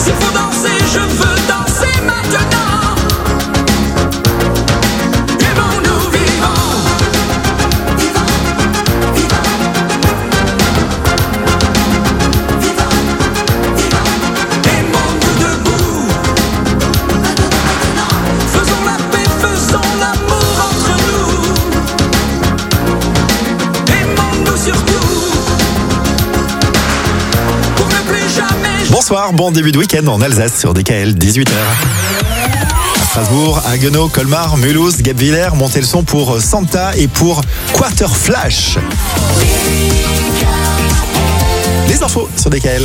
S'il faut danser, je veux danser maintenant. Aimons-nous vivants. Aimons-nous debout. Faisons la paix, faisons l'amour entre nous. Aimons-nous surtout. Pour ne plus jamais. Bonsoir, bon début de week-end en Alsace sur DKL, 18h. À Strasbourg, à Haguenau, Colmar, Mulhouse, Guebwiller, montez le son pour Santa et pour Quarter Flash. Les infos sur DKL.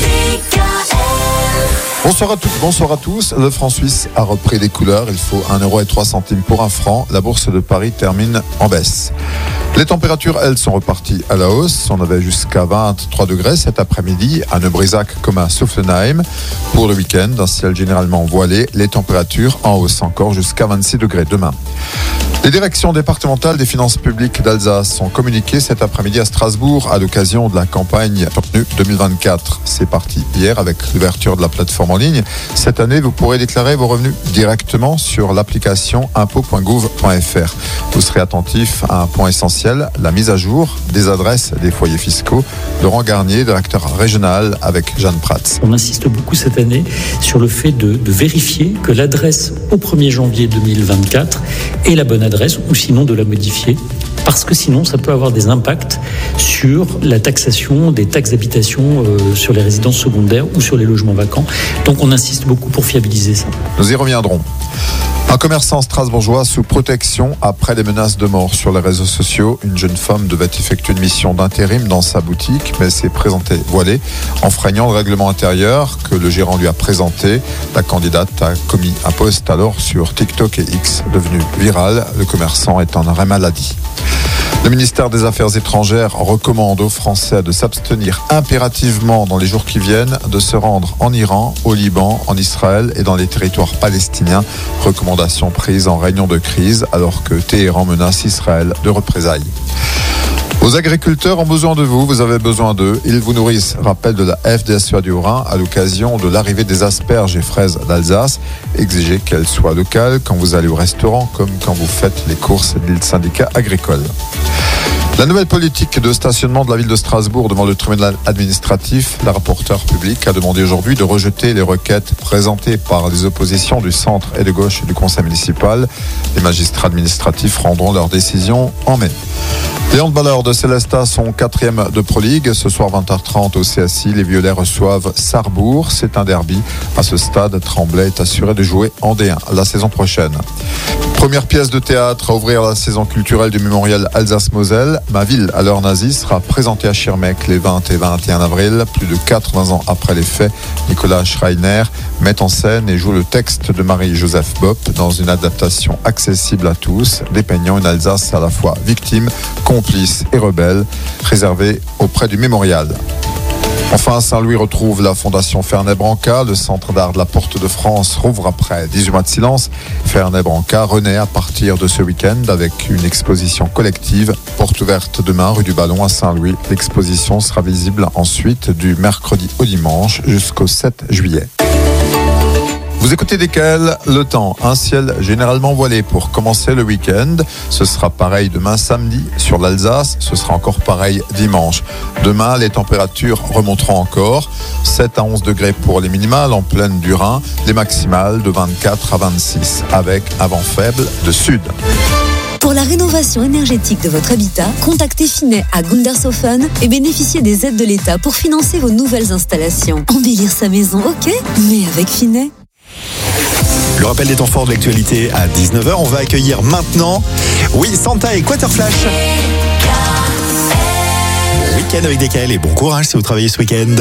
Bonsoir à toutes, bonsoir à tous. Le franc suisse a repris des couleurs. Il faut 1,03 € pour un franc. La bourse de Paris termine en baisse. Les températures, elles, sont reparties à la hausse. On avait jusqu'à 23 degrés cet après-midi à Neubrisac comme à Soufflenheim. Pour le week-end, un ciel généralement voilé. Les températures en hausse encore jusqu'à 26 degrés demain. Les directions départementales des finances publiques d'Alsace sont communiquées cet après-midi à Strasbourg à l'occasion de la campagne Revenu 2024. C'est parti hier avec l'ouverture de la plateforme en ligne. Cette année, vous pourrez déclarer vos revenus directement sur l'application impôt.gouv.fr. Vous serez attentif à un point essentiel, la mise à jour des adresses des foyers fiscaux. Laurent Garnier, directeur régional avec Jeanne Prats. On insiste beaucoup cette année sur le fait de vérifier que l'adresse au 1er janvier 2024 est la bonne adresse ou sinon de la modifier. Parce que sinon, ça peut avoir des impacts sur la taxation des taxes d'habitation sur les résidences secondaires ou sur les logements vacants. Donc on insiste beaucoup pour fiabiliser ça. Nous y reviendrons. Un commerçant strasbourgeois sous protection après des menaces de mort sur les réseaux sociaux. Une jeune femme devait effectuer une mission d'intérim dans sa boutique, mais s'est présentée voilée, enfreignant le règlement intérieur que le gérant lui a présenté. La candidate a commis un post alors sur TikTok et X, devenu viral. Le commerçant est en arrêt maladie. Le ministère des Affaires étrangères recommande aux Français de s'abstenir impérativement dans les jours qui viennent de se rendre en Iran, au Liban, en Israël et dans les territoires palestiniens. Recommandation prise en réunion de crise alors que Téhéran menace Israël de représailles. Vos agriculteurs ont besoin de vous, vous avez besoin d'eux. Ils vous nourrissent. Rappel de la FDSEA du Haut-Rhin à l'occasion de l'arrivée des asperges et fraises d'Alsace. Exigez qu'elles soient locales quand vous allez au restaurant comme quand vous faites les courses, dit le syndicat agricole. La nouvelle politique de stationnement de la ville de Strasbourg devant le tribunal administratif, la rapporteure publique a demandé aujourd'hui de rejeter les requêtes présentées par les oppositions du centre et de gauche du conseil municipal. Les magistrats administratifs rendront leur décision en mai. Les handballeurs de Célestat sont 4e de Pro League. Ce soir 20h30 au CSI, les Violets reçoivent Sarrebourg. C'est un derby. À ce stade, Tremblay est assuré de jouer en D1 la saison prochaine. Première pièce de théâtre à ouvrir la saison culturelle du mémorial Alsace-Moselle. Ma ville à l'heure nazie sera présentée à Schirmeck les 20 et 21 avril. Plus de 80 ans après les faits, Nicolas Schreiner met en scène et joue le texte de Marie-Joseph Bopp dans une adaptation accessible à tous, dépeignant une Alsace à la fois victime, complice et rebelle, réservée auprès du mémorial. Enfin, Saint-Louis retrouve la Fondation Ferney-Branca. Le centre d'art de la Porte de France rouvre après 18 mois de silence. Ferney-Branca renaît à partir de ce week-end avec une exposition collective. Porte ouverte demain, rue du Ballon à Saint-Louis. L'exposition sera visible ensuite du mercredi au dimanche jusqu'au 7 juillet. Vous écoutez DKL, le temps, un ciel généralement voilé pour commencer le week-end. Ce sera pareil demain samedi sur l'Alsace, ce sera encore pareil dimanche. Demain, les températures remonteront encore, 7 à 11 degrés pour les minimales en plaine du Rhin, les maximales de 24 à 26, avec un vent faible de sud. Pour la rénovation énergétique de votre habitat, contactez Finet à Gundershofen et bénéficiez des aides de l'État pour financer vos nouvelles installations. Embellir sa maison, ok, mais avec Finet. Le rappel des temps forts de l'actualité à 19h. On va accueillir maintenant, Santa et Quarter Flash. Week-end avec DKL et bon courage si vous travaillez ce week-end.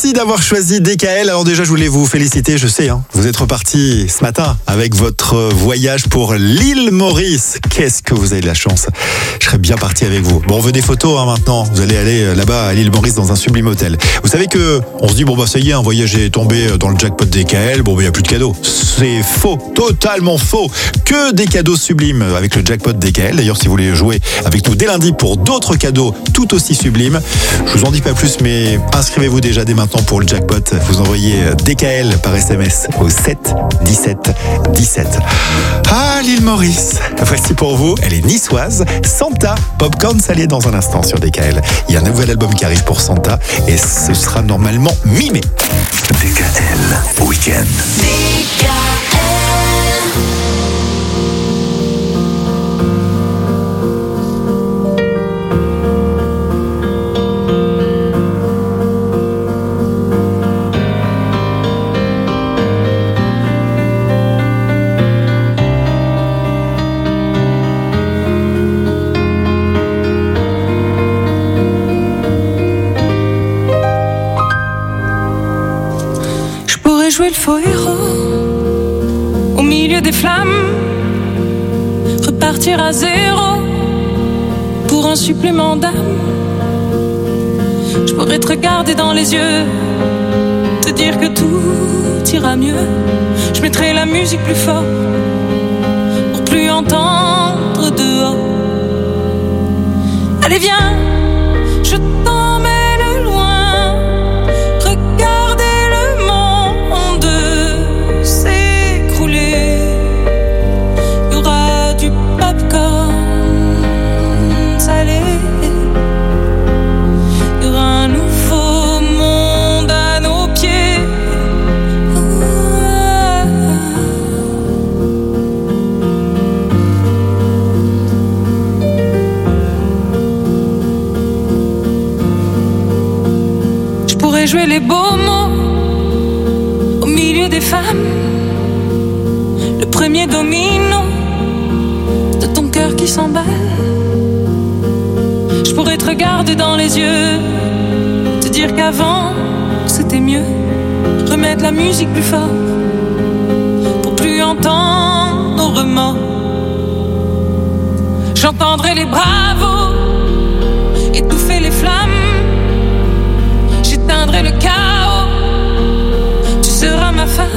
Merci d'avoir choisi DKL. Alors déjà, je voulais vous féliciter, je sais, vous êtes reparti ce matin avec votre voyage pour l'île Maurice. Qu'est-ce que vous avez de la chance. Je serais bien parti avec vous. Bon, on veut des photos maintenant. Vous allez aller là-bas à l'île Maurice dans un sublime hôtel. Vous savez que on se dit, bon bah ça y est, un voyage est tombé dans le jackpot DKL. Bon, bah il n'y a plus de cadeaux. C'est faux, totalement faux. Que des cadeaux sublimes avec le jackpot DKL. D'ailleurs, si vous voulez jouer avec nous dès lundi pour d'autres cadeaux tout aussi sublimes, je vous en dis pas plus, mais inscrivez-vous déjà dès maintenant pour le jackpot. Vous envoyez DKL par SMS au 7 17 17. Ah, l'île Maurice. Voici pour vous, elle est niçoise, Santa. Popcorn salé dans un instant sur DKL. Il y a un nouvel album qui arrive pour Santa et ce sera normalement mi-mai. DKL Weekend. Jouer le faux héros au milieu des flammes, repartir à zéro pour un supplément d'âme. Je pourrais te regarder dans les yeux, te dire que tout ira mieux. Je mettrai la musique plus fort pour plus entendre dehors. Allez viens, je t'emmène loin. Jouer les beaux mots au milieu des femmes, le premier domino de ton cœur qui s'emballe. Je pourrais te regarder dans les yeux, te dire qu'avant c'était mieux, remettre la musique plus fort pour plus entendre nos remords. J'entendrai les bravos étouffer les flammes. J'éteindrai le chaos, tu seras ma femme.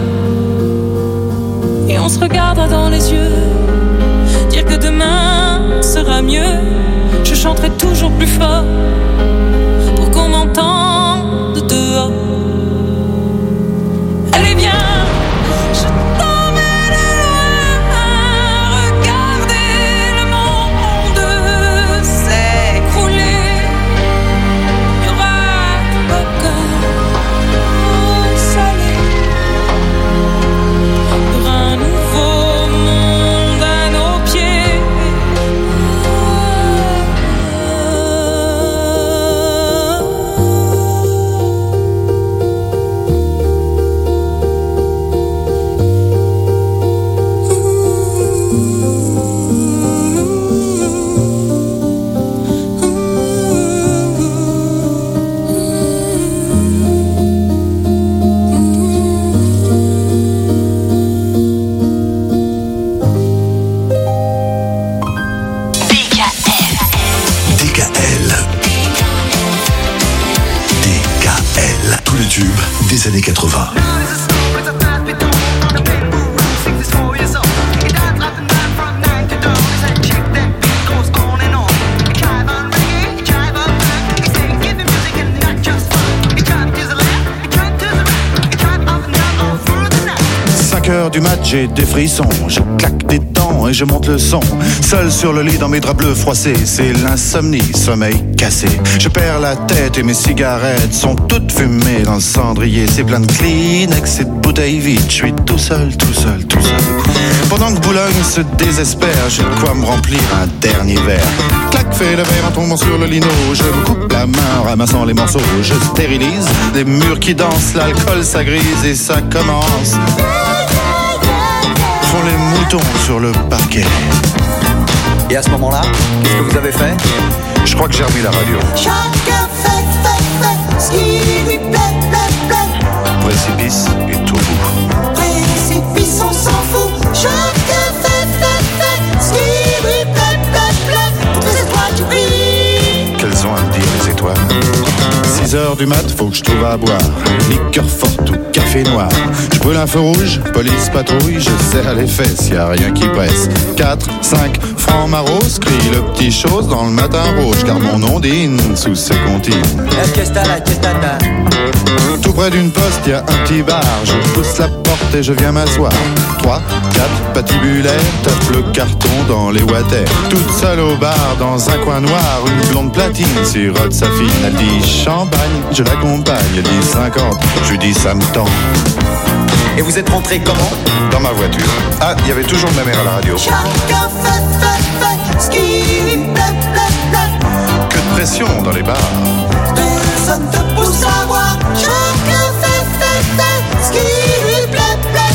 Et on se regardera dans les yeux, dire que demain sera mieux. Je chanterai toujours plus fort pour qu'on m'entende dehors. Allez viens, je t'emmène loin, regarder le monde s'écrouler. Des années 80. Du match, j'ai des frissons, je claque des dents et je monte le son. Seul sur le lit dans mes draps bleus froissés, c'est l'insomnie, sommeil cassé. Je perds la tête et mes cigarettes sont toutes fumées dans le cendrier. C'est plein de Kleenex et de bouteilles vides, je suis tout seul, tout seul, tout seul. Pendant que Boulogne se désespère, j'ai de quoi me remplir un dernier verre. Clac, fais le verre en tombant sur le lino. Je me coupe la main en ramassant les morceaux. Je stérilise des murs qui dansent, l'alcool ça grise et ça commence. Font les moutons sur le parquet. Et à ce moment-là, qu'est-ce que vous avez fait? Je crois que j'ai remis la radio. Chacun fait ce qui lui plaît. 6h du mat, faut que je trouve à boire. Liqueur forte ou café noir. Je brûle un feu rouge, police patrouille, je serre les fesses, y a rien qui presse. 4, 5 francs maros, crie le petit chose dans le matin rouge, car mon ondine sous ses comptines. Tout près d'une poste, y a un petit bar, je pousse la porte et je viens m'asseoir. 3, 4 patibulaires, tape le carton dans les water. Toute seule au bar, dans un coin noir, une blonde platine sirote sa fine. Elle dit champagne, je l'accompagne, elle dit 50, je lui dis ça me tend. Et vous êtes rentré comment? Dans ma voiture. Ah, il y avait toujours ma mère à la radio. Chacun fait ce qui lui plaît. Que de pression dans les bars. Personne te pousse à voir. Chacun fait ce qui lui plaît.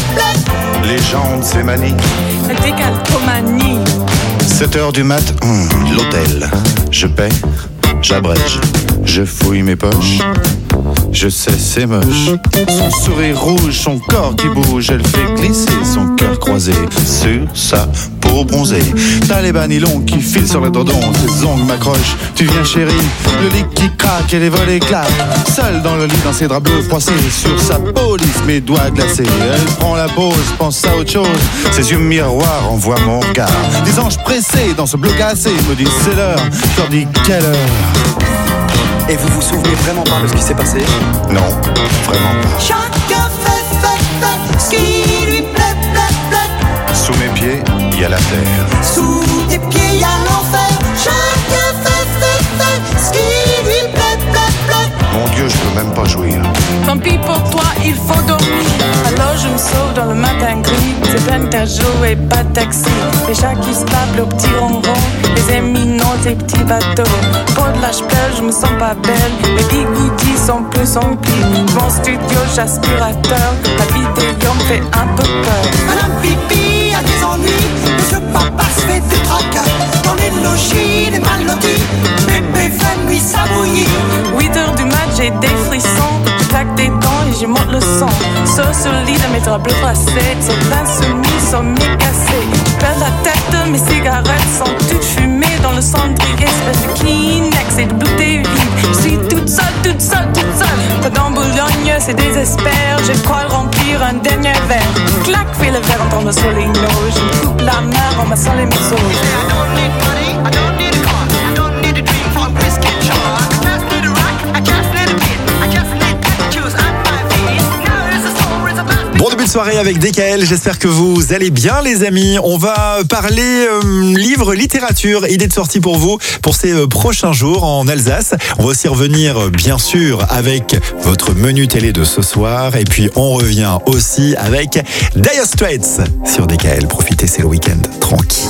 Les gens ont de ces manies. La décalcomanie. 7h du mat, l'hôtel. Je paie, j'abrège, je fouille mes poches. Je sais, c'est moche. Son sourire rouge, son corps qui bouge, elle fait glisser son cœur croisé sur sa peau bronzée. T'as les bas nylons qui filent sur le dodon, ses ongles m'accrochent. Tu viens chérie, le lit qui craque et les volets claquent. Seule dans le lit, dans ses draps bleus froissés, sur sa peau lisse, mes doigts glacés. Elle prend la pause, pense à autre chose. Ses yeux miroirs envoient mon regard. Des anges pressés dans ce bleu glacé me disent c'est l'heure. Je leur dis quelle heure. Et vous vous souvenez vraiment pas de ce qui s'est passé? Non, vraiment pas. Chacun fait ce qui lui plaît. Sous mes pieds, il y a la terre. Sous tes pieds, il y a l'enfer. Chacun fait ce qui lui plaît. Mon Dieu, je peux même pas jouir. Tant pis pour toi, il faut dormir. Alors je me sauve dans le matin gris. C'est peine à jouer, pas de taxi. Les chats qui se tapent au petit ronron. Les éminents, les petits bateaux. Pour de l'âge pleure, je me sens pas belle. Les bigoudis sont plus emplis. Mon studio, j'aspirateur. La vidéo me fait un peu peur. Madame Pipi a des ennuis. Monsieur Papa se fait des tracas. Dans les logis, les mal lotis. Bébé fait nuit s'abouillir. 8h du mat, j'ai des frissons. Je claque des dents et je monte le son. Sur le lit de mes draps bleus froissés. Ces 20 semis sont mi-cassés. Je perds la tête, mes cigarettes sont toutes fumées dans le cendrier. Espèce de Kleenex et de bouteille vide. Je suis toute seule. Pas dans Boulogne, c'est désespère. Je crois remplir un dernier verre. Clac, fais le verre, entendre le soleil. Je me coupe la mer en massant les museaux. I don't need money, I don't need a car, I don't need a dream for a whiskey jar. I just need a rock, I just need a beat, I just need tattoos on my feet. Now there's a story about Bon début de soirée avec DKL, j'espère que vous allez bien les amis. On va parler livre, littérature, idée de sortie pour vous pour ces prochains jours en Alsace. On va aussi revenir bien sûr avec votre menu télé de ce soir et puis on revient aussi avec Dire Straits sur DKL. Profitez, c'est le week-end tranquille.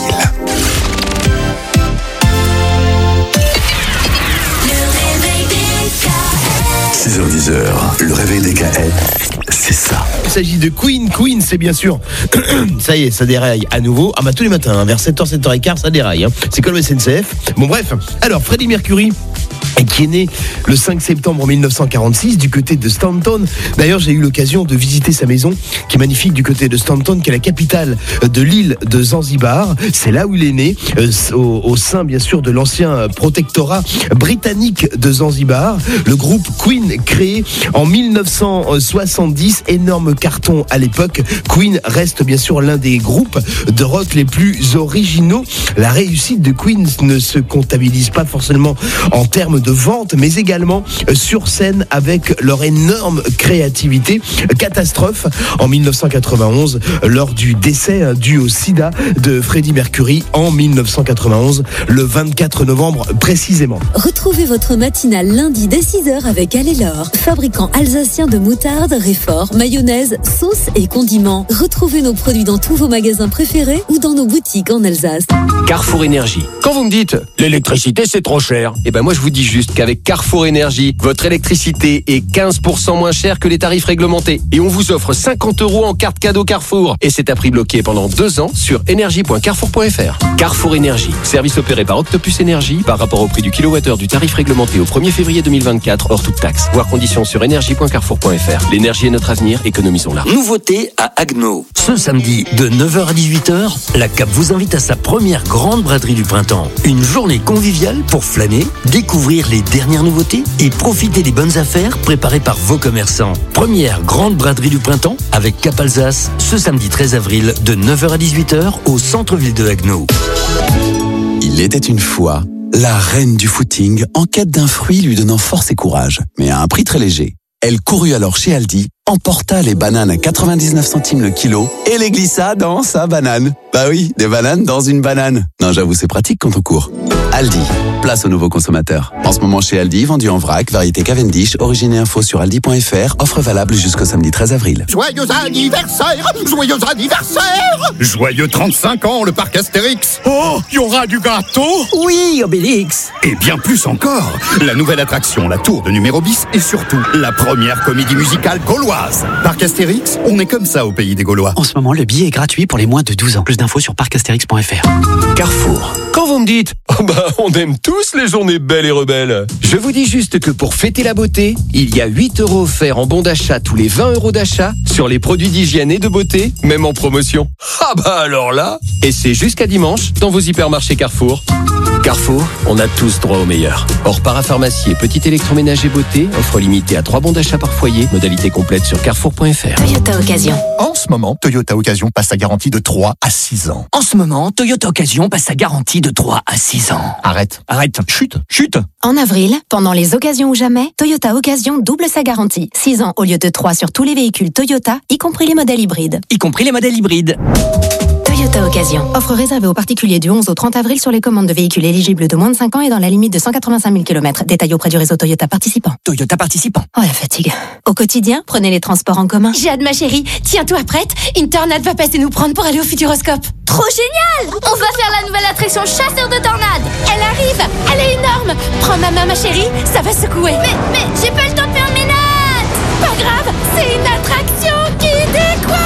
6h-10h, le réveil des KL, c'est ça. Il s'agit de Queen. Queen, c'est bien sûr. Ça y est, ça déraille à nouveau. Ah bah tous les matins, vers 7h, 7h15, ça déraille. C'est comme le SNCF. Bon bref, alors Freddie Mercury, qui est né le 5 septembre 1946 du côté de Stanton. D'ailleurs, j'ai eu l'occasion de visiter sa maison qui est magnifique du côté de Stanton, qui est la capitale de l'île de Zanzibar. C'est là où il est né, au sein bien sûr de l'ancien protectorat britannique de Zanzibar. Le groupe Queen, créé en 1970, énorme carton à l'époque. Queen reste bien sûr l'un des groupes de rock les plus originaux. La réussite de Queen ne se comptabilise pas forcément en termes de vente, mais également sur scène avec leur énorme créativité. Catastrophe en 1991 lors du décès dû au sida de Freddie Mercury en 1991, le 24 novembre précisément. Retrouvez votre matinale lundi dès 6h avec Alélor, fabricant alsacien de moutarde, réfort, mayonnaise, sauce et condiments. Retrouvez nos produits dans tous vos magasins préférés ou dans nos boutiques en Alsace. Carrefour Énergie. Quand vous me dites l'électricité c'est trop cher, eh ben moi je vous dis juste qu'avec Carrefour Énergie, votre électricité est 15% moins chère que les tarifs réglementés. Et on vous offre 50 € en carte cadeau Carrefour. Et c'est à prix bloqué pendant 2 ans sur énergie.carrefour.fr. Carrefour Énergie. Service opéré par Octopus Énergie par rapport au prix du kilowattheure du tarif réglementé au 1er février 2024 hors toute taxe. Voir conditions sur énergie.carrefour.fr. L'énergie est notre avenir, économisons-la. Nouveauté à Agno. Ce samedi de 9h à 18h, la CAP vous invite à sa première grande braderie du printemps. Une journée conviviale pour flâner, découvrir découvrir les dernières nouveautés et profiter des bonnes affaires préparées par vos commerçants. Première grande braderie du printemps avec Cap Alsace ce samedi 13 avril de 9h à 18h au centre-ville de Haguenau. Il était une fois la reine du footing en quête d'un fruit lui donnant force et courage, mais à un prix très léger. Elle courut alors chez Aldi, emporta les bananes à 99 centimes le kilo et les glissa dans sa banane. Bah oui, des bananes dans une banane. Non, j'avoue, c'est pratique quand on court. Aldi, place aux nouveaux consommateurs. En ce moment chez Aldi, vendu en vrac, variété Cavendish, origine et info sur aldi.fr, offre valable jusqu'au samedi 13 avril. Joyeux anniversaire! Joyeux anniversaire! Joyeux 35 ans, le parc Astérix! Oh, il y aura du gâteau! Oui, Obélix! Et bien plus encore, la nouvelle attraction, la tour de numéro bis, et surtout, la première comédie musicale gauloise. Parc Astérix, on est comme ça au pays des Gaulois. En ce moment, le billet est gratuit pour les moins de 12 ans. Plus d'infos sur parcastérix.fr. Carrefour. Quand vous me dites, on aime tous les journées belles et rebelles. Je vous dis juste que pour fêter la beauté, il y a 8 € offerts en bon d'achat tous les 20 € d'achat sur les produits d'hygiène et de beauté, même en promotion. Ah bah alors là, et c'est jusqu'à dimanche dans vos hypermarchés Carrefour. Carrefour, on a tous droit au meilleur. Hors parapharmacie et petit électroménager beauté, offre limitée à 3 bons d'achat par foyer, modalité complète sur carrefour.fr. Toyota Occasion. En ce moment, Toyota Occasion passe sa garantie de 3 à 6 ans. En ce moment, Toyota Occasion passe sa garantie de 3 à 6 ans. Arrête. Chute. En avril, pendant les occasions ou jamais, Toyota Occasion double sa garantie. 6 ans au lieu de 3 sur tous les véhicules Toyota, y compris les modèles hybrides. Toyota Occasion. Offre réservée aux particuliers du 11 au 30 avril sur les commandes de véhicules éligibles de moins de 5 ans et dans la limite de 185 000 km. Détail auprès du réseau Toyota participant. Toyota participant. Oh la fatigue. Au quotidien, prenez les transports en commun. Jade, ma chérie, tiens-toi prête, une tornade va passer nous prendre pour aller au Futuroscope. Trop génial! On va faire la nouvelle attraction chasseur de tornades. Elle arrive, elle est énorme. Prends ma main, ma chérie, ça va secouer. Mais j'ai pas le temps de faire mes notes. Pas grave, c'est une attraction qui décoiffe.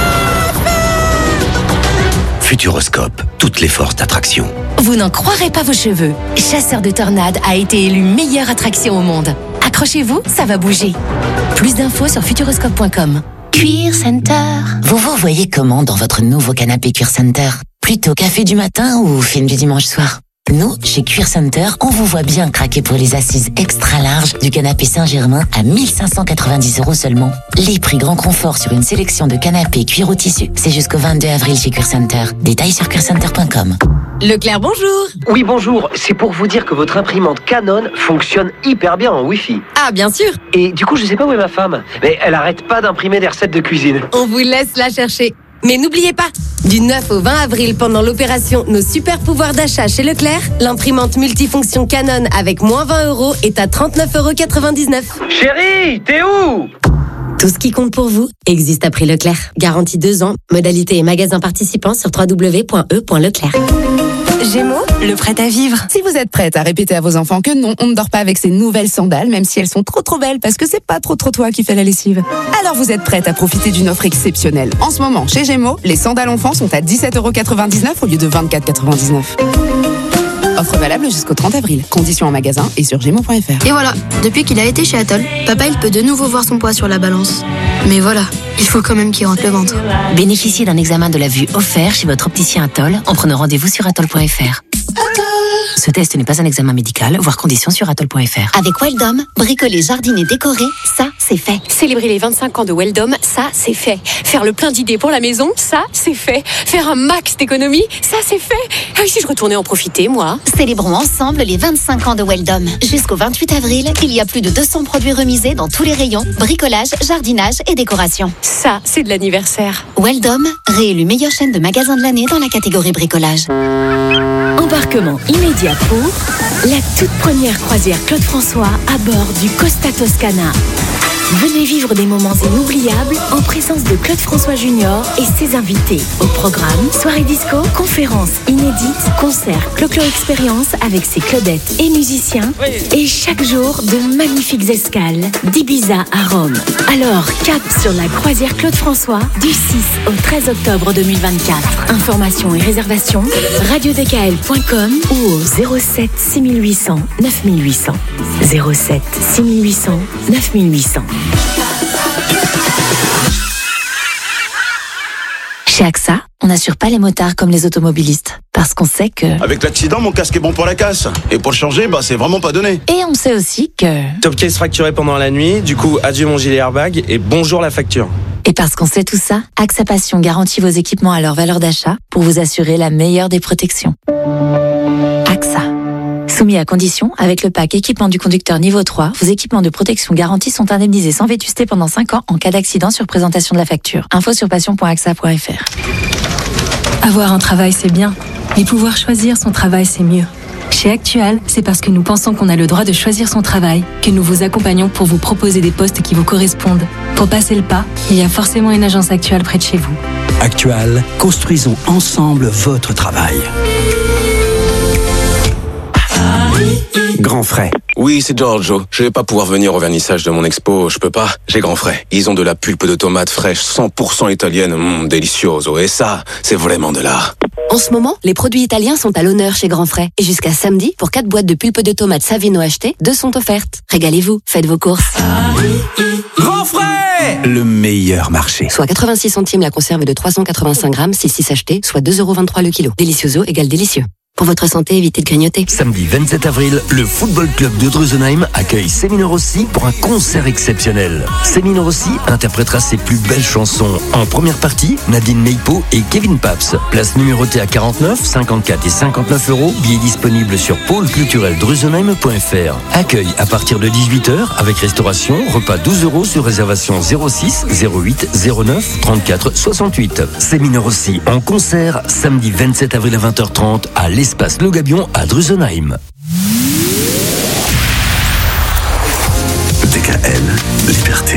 Futuroscope, toutes les forces d'attraction. Vous n'en croirez pas vos cheveux. Chasseur de tornades a été élu meilleure attraction au monde. Accrochez-vous, ça va bouger. Plus d'infos sur futuroscope.com. Cuir Center. Vous vous voyez comment dans votre nouveau canapé Cuir Center? Plutôt café du matin ou film du dimanche soir? Nous, chez Cuir Center, on vous voit bien craquer pour les assises extra larges du canapé Saint-Germain à 1590 € seulement. Les prix grand confort sur une sélection de canapés cuir au tissu, c'est jusqu'au 22 avril chez Cuir Center. Détails sur cuircenter.com. Leclerc, bonjour. Oui, bonjour. C'est pour vous dire que votre imprimante Canon fonctionne hyper bien en Wi-Fi. Ah, bien sûr. Et du coup, je sais pas où est ma femme, mais elle arrête pas d'imprimer des recettes de cuisine. On vous laisse la chercher. Mais n'oubliez pas, du 9 au 20 avril, pendant l'opération Nos super pouvoirs d'achat chez Leclerc, l'imprimante multifonction Canon avec moins 20 € est à 39,99 €. Chérie, t'es où? Tout ce qui compte pour vous existe à prix Leclerc. Garantie 2 ans, modalité et magasin participants sur www.e.leclerc. Gémeaux, le prêt à vivre. Si vous êtes prête à répéter à vos enfants que non, on ne dort pas avec ces nouvelles sandales, même si elles sont trop belles, parce que c'est pas trop toi qui fais la lessive. Alors vous êtes prête à profiter d'une offre exceptionnelle. En ce moment, chez Gémeaux, les sandales enfants sont à 17,99 € au lieu de 24,99 €. Offre valable jusqu'au 30 avril. Conditions en magasin et sur gémeaux.fr. Et voilà, depuis qu'il a été chez Atoll, papa il peut de nouveau voir son poids sur la balance. Mais voilà, il faut quand même qu'il rentre le ventre. Bénéficiez d'un examen de la vue offert chez votre opticien Atoll en prenant rendez-vous sur atoll.fr. Ce test n'est pas un examen médical, voir conditions sur atoll.fr. Avec Weldom, bricoler, jardiner, décorer, ça, c'est fait. Célébrer les 25 ans de Weldom, ça, c'est fait. Faire le plein d'idées pour la maison, ça, c'est fait. Faire un max d'économies, ça, c'est fait. Ah oui, si je retournais en profiter, moi. Célébrons ensemble les 25 ans de Weldom. Jusqu'au 28 avril, il y a plus de 200 produits remisés dans tous les rayons, bricolage, jardinage et décoration. Ça, c'est de l'anniversaire. Weldom, réélu meilleure chaîne de magasins de l'année dans la catégorie bricolage. Embarquement immédiat pour la toute première croisière Claude François à bord du Costa Toscana. Venez vivre des moments inoubliables en présence de Claude François Junior et ses invités. Au programme, soirée disco, conférences inédites, concerts, Clo-Clo Expérience avec ses Claudettes et musiciens. Et chaque jour, de magnifiques escales d'Ibiza à Rome. Alors, cap sur la croisière Claude François du 6 au 13 octobre 2024. Informations et réservations, radiodkl.com ou au 07 6800 9800. 07 6800 9800. Chez AXA, on n'assure pas les motards comme les automobilistes. Parce qu'on sait que... Avec l'accident, mon casque est bon pour la casse. Et pour le changer, c'est vraiment pas donné. Et on sait aussi que... Top case fracturé pendant la nuit, du coup, adieu mon gilet airbag et bonjour la facture. Et parce qu'on sait tout ça, AXA Passion garantit vos équipements à leur valeur d'achat pour vous assurer la meilleure des protections. AXA. Soumis à condition, avec le pack équipement du conducteur niveau 3, vos équipements de protection garantis sont indemnisés sans vétusté pendant 5 ans en cas d'accident sur présentation de la facture. Info sur passion.axa.fr. Avoir un travail, c'est bien. Mais pouvoir choisir son travail, c'est mieux. Chez Actual, c'est parce que nous pensons qu'on a le droit de choisir son travail que nous vous accompagnons pour vous proposer des postes qui vous correspondent. Pour passer le pas, il y a forcément une agence Actual près de chez vous. Actual, construisons ensemble votre travail. Grand frais. Oui, c'est Giorgio. Je vais pas pouvoir venir au vernissage de mon expo, je peux pas. J'ai Grand Frais. Ils ont de la pulpe de tomates fraîches 100% italienne, delicioso. Et ça, c'est vraiment de l'art. En ce moment, les produits italiens sont à l'honneur chez Grand Frais. Et jusqu'à samedi, pour 4 boîtes de pulpe de tomates Savino achetées, 2 sont offertes. Régalez-vous, faites vos courses. Grand frais. Le meilleur marché. Soit 86 centimes la conserve de 385 grammes, 6 achetés, soit 2,23 € le kilo. Delicioso égale délicieux. Pour votre santé, évitez de grignoter. Samedi 27 avril, le Football Club de Drusenheim accueille Semino Rossi pour un concert exceptionnel. Semino Rossi interprétera ses plus belles chansons. En première partie, Nadine Meipo et Kevin Paps. Place numérotée à 49, 54 et 59 €. Billets disponibles sur pôleculturel-drusenheim.fr. Accueil à partir de 18h avec restauration, repas 12 € sur réservation 06 08 09 34 68. Semino Rossi en concert samedi 27 avril à 20h30 à l'espace Le Gabion à Drusenheim. DKL, liberté.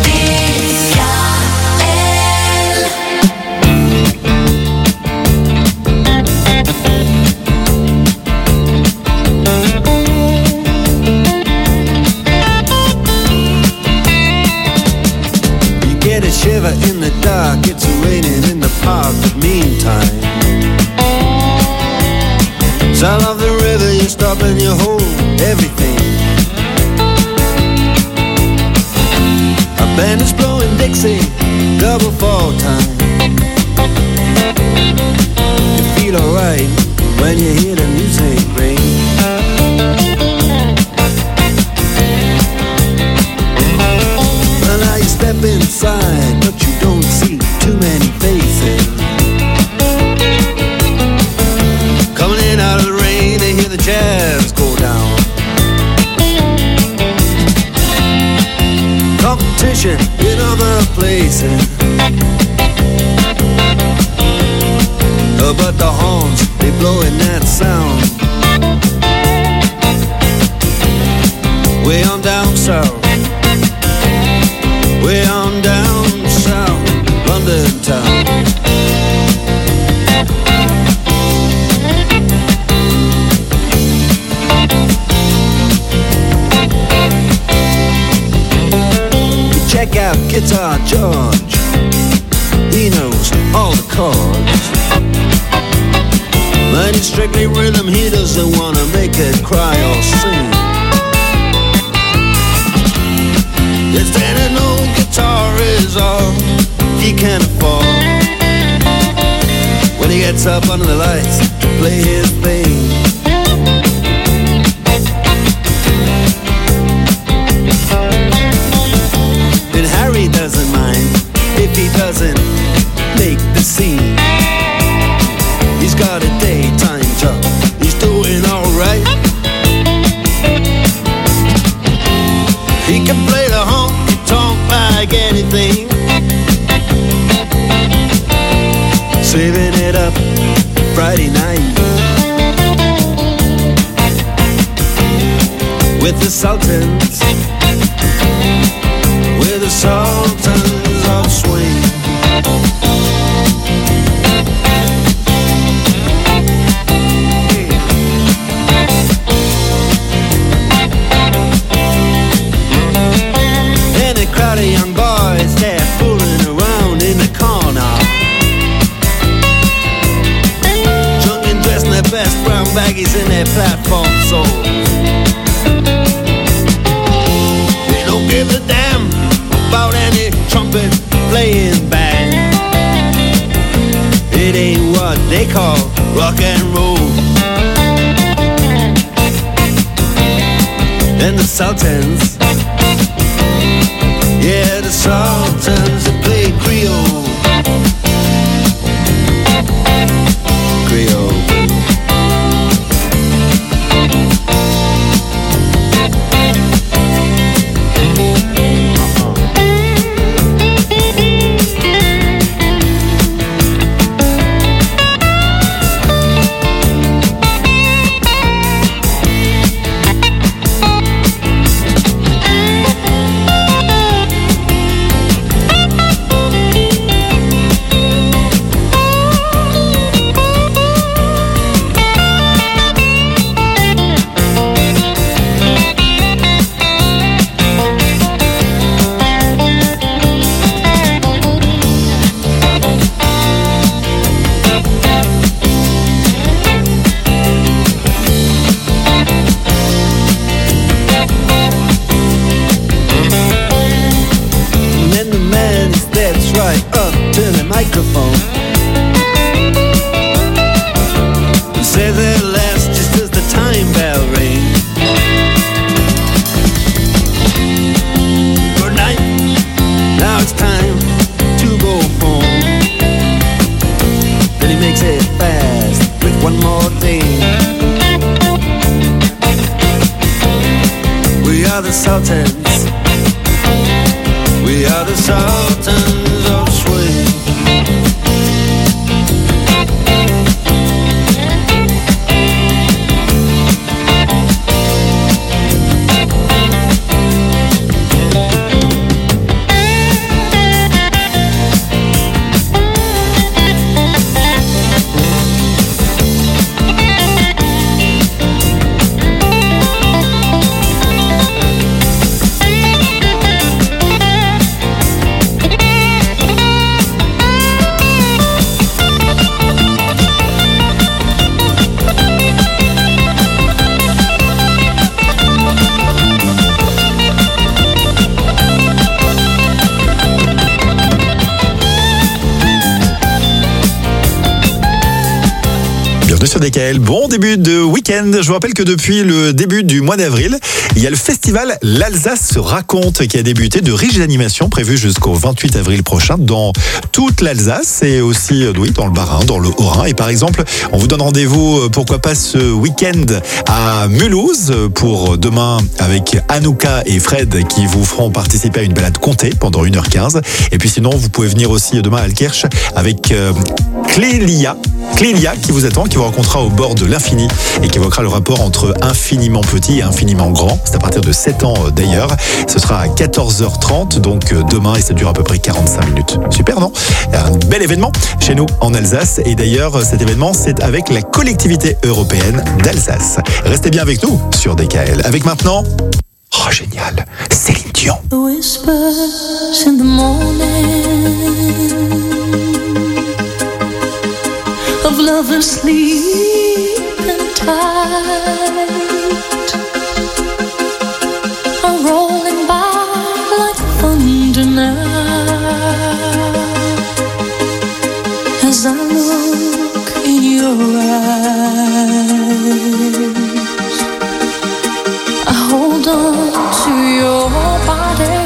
You get a shiver in the dark, it's raining in the park, but meantime sound of the river, you stop and you hold everything. A band is blowing Dixie, double fall time. You feel alright when you hear the music ring. Well, now you step inside, but you don't see too many faces. Coming in out of the rain, they hear the jazz go down. Competition in other places, but the horns, they blowing that sound. Way on down south, way on down south, London town. Check out Guitar George, he knows all the chords. But it's strictly rhythm, he doesn't wanna make it cry or sing. Yes, then an old guitar is all he can afford when he gets up under the lights to play his thing. Harry doesn't mind if he doesn't make the scene. He's got a daytime job, he's doing alright. He can play the honky-tonk like anything, saving it up Friday night with the Sultans, with the Sultans of Swing. And a crowd of young boys, they're fooling around in the corner, drunk and dressed in their best brown baggies in their platform soles. They don't give a damn about any trumpet playing band. It ain't what they call rock and roll. And the Sultans, yeah, the Sultans that play Creole. Creole. Microphone. Say their last just as the time bell rings. Good night, now it's time to go home. Then he makes it fast with one more thing. We are the Sultans. We are the Sultans of Swing. Sur DKL, bon début de week-end. Je vous rappelle que depuis le début du mois d'avril, il y a le festival L'Alsace se raconte qui a débuté, de riches animations prévues jusqu'au 28 avril prochain dans toute l'Alsace et aussi oui, dans le Bas-Rhin, dans le Haut-Rhin. Et par exemple, on vous donne rendez-vous, pourquoi pas ce week-end à Mulhouse pour demain avec Anouka et Fred qui vous feront participer à une balade comptée pendant 1h15. Et puis sinon, vous pouvez venir aussi demain à Altkirch avec Clélia qui vous attend, qui vous rencontrera au bord de l'infini et qui évoquera le rapport entre infiniment petit et infiniment grand. C'est à partir de 7 ans d'ailleurs. Ce sera à 14h30, donc demain, et ça dure à peu près 45 minutes. Super, non? Un bel événement chez nous en Alsace. Et d'ailleurs, cet événement, c'est avec la collectivité européenne d'Alsace. Restez bien avec nous sur DKL. Avec maintenant, oh génial, Céline Dion. The whispers in the morning of lovers sleeping tight are rolling by like thunder now as I look in your eyes. I hold on to your body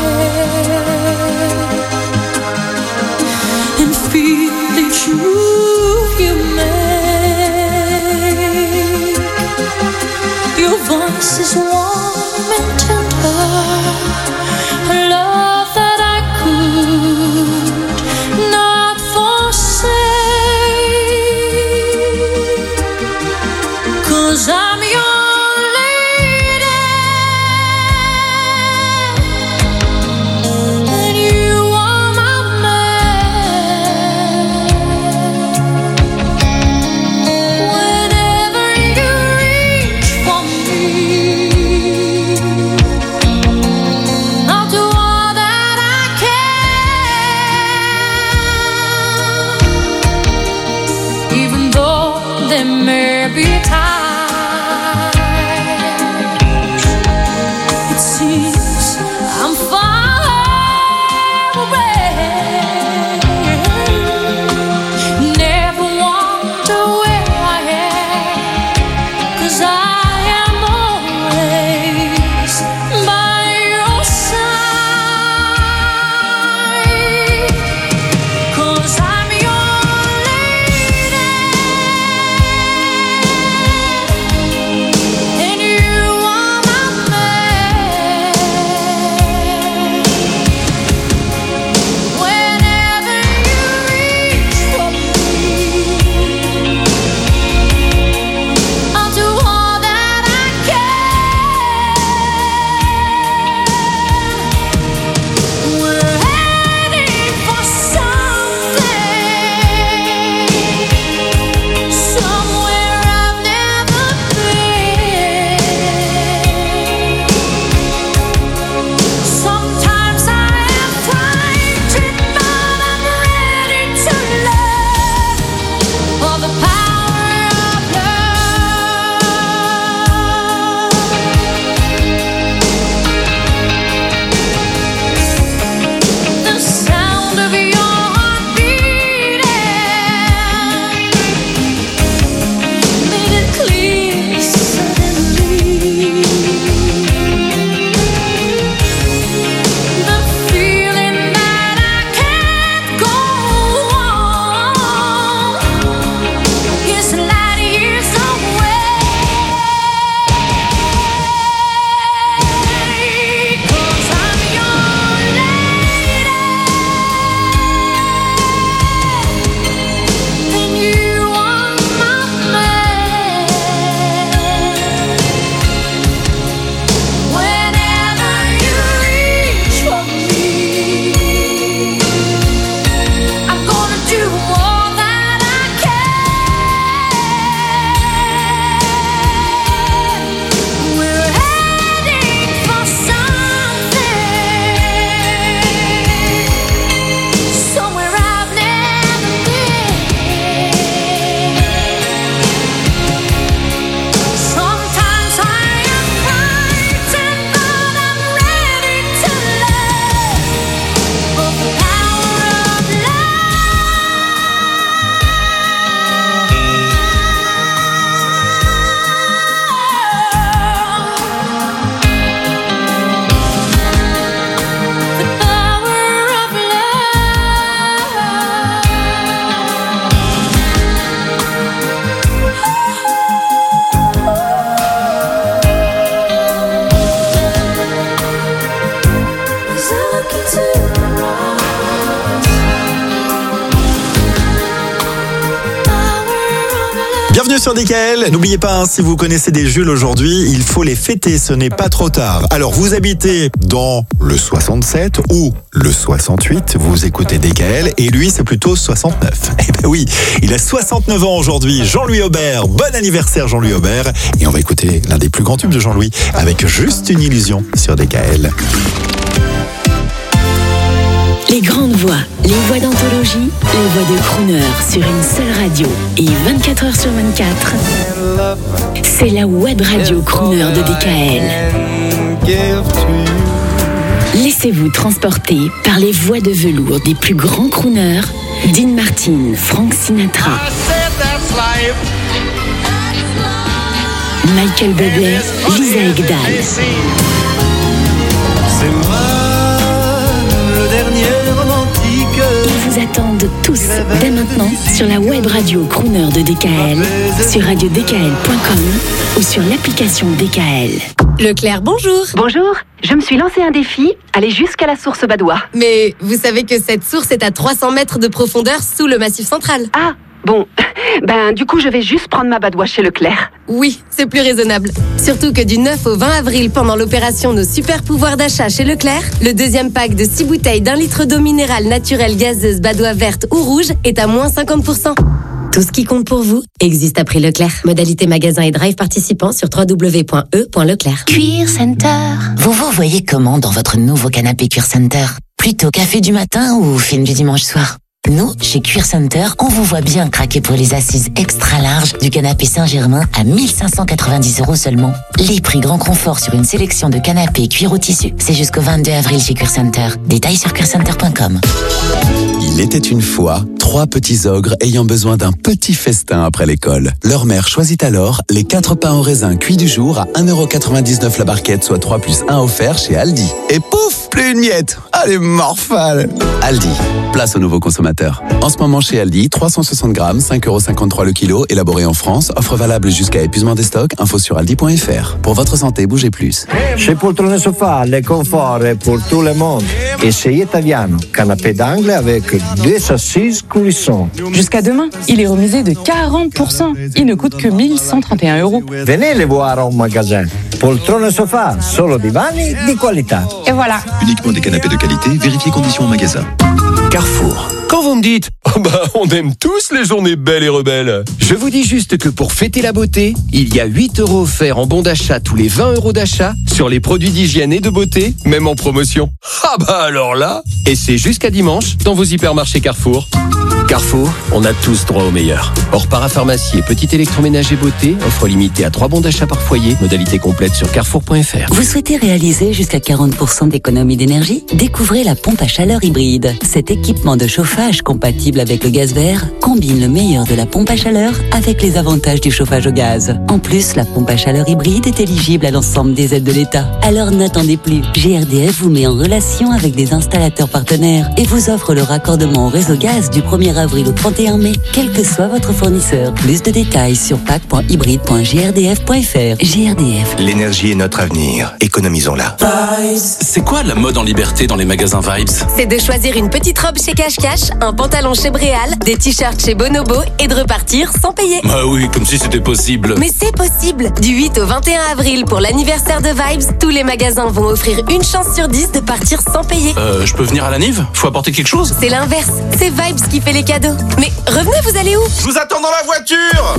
and feel each move you make. Bienvenue sur DKL. N'oubliez pas, si vous connaissez des Jules aujourd'hui, il faut les fêter, ce n'est pas trop tard. Alors, vous habitez dans le 67 ou le 68, vous écoutez DKL, et lui, c'est plutôt 69. Eh ben oui, il a 69 ans aujourd'hui, Jean-Louis Aubert. Bon anniversaire, Jean-Louis Aubert. Et on va écouter l'un des plus grands tubes de Jean-Louis avec Juste une illusion sur DKL. Les grandes voix, les voix d'anthologie, les voix de crooner sur une seule radio et 24 heures sur 24. C'est la web radio crooner de DKL. Laissez-vous transporter par les voix de velours des plus grands crooners, Dean Martin, Frank Sinatra, Michael Bublé, Lisa Ekdahl. Ils vous attendent tous dès maintenant sur la web radio crooner de DKL, sur radiodkl.com ou sur l'application DKL. Leclerc, bonjour. Bonjour, je me suis lancé un défi, aller jusqu'à la source Badois. Mais vous savez que cette source est à 300 mètres de profondeur sous le Massif central. Ah, bon, du coup je vais juste prendre ma Badois chez Leclerc. Oui, c'est plus raisonnable. Surtout que du 9 au 20 avril, pendant l'opération Nos super pouvoirs d'achat chez Leclerc, le deuxième pack de 6 bouteilles d'1 litre d'eau minérale naturelle gazeuse Badois verte ou rouge est à moins 50%. Tout ce qui compte pour vous existe à prix Leclerc. Modalité magasin et drive participants sur www.e.leclerc. Cuir Center. Vous vous voyez comment dans votre nouveau canapé Cuir Center? Plutôt café du matin ou film du dimanche soir? Nous, chez Cuir Center, on vous voit bien craquer pour les assises extra larges du canapé Saint-Germain à 1590 € seulement. Les prix grand confort sur une sélection de canapés cuir au tissu, c'est jusqu'au 22 avril chez Cuir Center. Détails sur cuircenter.com. Il était une fois 3 petits ogres ayant besoin d'un petit festin après l'école. Leur mère choisit alors les 4 pains au raisin cuits du jour à 1,99 € la barquette, soit 3 plus 1 offert chez Aldi. Et pouf, plus une miette. Allez, morphale. Aldi, place au nouveau consommateur. En ce moment chez Aldi, 360 grammes, 5,53 € le kilo, élaboré en France, offre valable jusqu'à épuisement des stocks, info sur aldi.fr. Pour votre santé, bougez plus. Chez Poltrone Sofa, le confort est pour tout le monde. Et c'est italiano, canapé d'angle avec 2 assises cuisson. Jusqu'à demain, il est remisé de 40%. Il ne coûte que 1131 €. Venez les voir en magasin. Poltrone Sofa, solo divani di qualità. Et voilà. Uniquement des canapés de qualité, vérifiez conditions en magasin. Carrefour. Quand vous me dites, on aime tous les journées belles et rebelles. Je vous dis juste que pour fêter la beauté, il y a 8 € offerts en bon d'achat tous les 20 € d'achat sur les produits d'hygiène et de beauté, même en promotion. Ah alors là, et c'est jusqu'à dimanche dans vos hypermarchés Carrefour. Carrefour, on a tous droit au meilleur. Hors parapharmacie et petit électroménager beauté, offre limitée à 3 bons d'achat par foyer, modalité complète sur carrefour.fr. Vous souhaitez réaliser jusqu'à 40% d'économie d'énergie? Découvrez la pompe à chaleur hybride. Cet équipement de chauffage compatible avec le gaz vert combine le meilleur de la pompe à chaleur avec les avantages du chauffage au gaz. En plus, la pompe à chaleur hybride est éligible à l'ensemble des aides de l'État. Alors n'attendez plus. GRDF vous met en relation avec des installateurs partenaires et vous offre le raccordement au réseau gaz du 1er avril au 31 mai, quel que soit votre fournisseur. Plus de détails sur pack.hybride.grdf.fr. GRDF. L'énergie est notre avenir. Économisons-la. C'est quoi la mode en liberté dans les magasins Vibes? C'est de choisir une petite robe chez Cash Cash, un pantalon chez Bréal, des t-shirts chez Bonobo et de repartir sans payer. Bah oui, comme si c'était possible. Mais c'est possible. Du 8 au 21 avril pour l'anniversaire de Vibes, tous les magasins vont offrir une chance sur 10 de partir sans payer. Je peux venir à la Nive? Faut apporter quelque chose? C'est l'inverse. C'est Vibes qui fait les cadeaux. Mais revenez, vous allez où? Je vous attends dans la voiture.